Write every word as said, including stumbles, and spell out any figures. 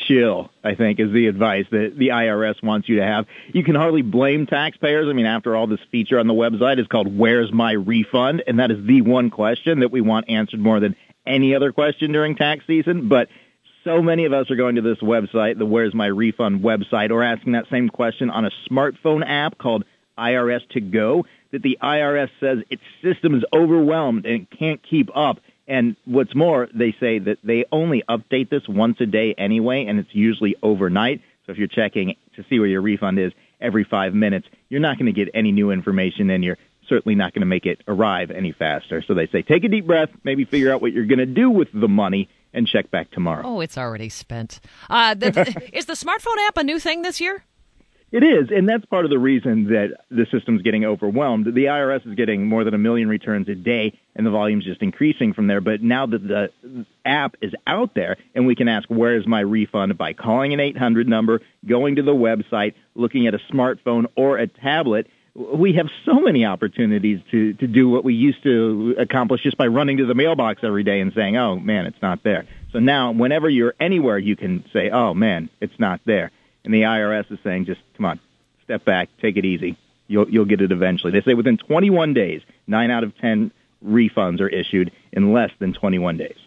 chill, I think, is the advice that the I R S wants you to have. You can hardly blame taxpayers. I mean, after all, this feature on the website is called Where's My Refund? And that is the one question that we want answered more than any other question during tax season. But so many of us are going to this website, the Where's My Refund website, or asking that same question on a smartphone app called I R S To Go, that the I R S says its system is overwhelmed and it can't keep up. And what's more, they say that they only update this once a day anyway, and it's usually overnight. So if you're checking to see where your refund is every five minutes, you're not going to get any new information, and you're certainly not going to make it arrive any faster. So they say take a deep breath, maybe figure out what you're going to do with the money, and check back tomorrow. Oh, it's already spent. Uh, the, is the smartphone app a new thing this year? It is, and that's part of the reason that the system's getting overwhelmed. The I R S is getting more than a million returns a day, and the volume's just increasing from there. But now that the app is out there, and we can ask, where's my refund, by calling an eight hundred number, going to the website, looking at a smartphone or a tablet, we have so many opportunities to, to do what we used to accomplish just by running to the mailbox every day and saying, oh, man, it's not there. So now, whenever you're anywhere, you can say, oh, man, it's not there. And the I R S is saying, just come on, step back, take it easy. You'll you'll get it eventually. They say within twenty-one days, nine out of ten refunds are issued in less than twenty-one days.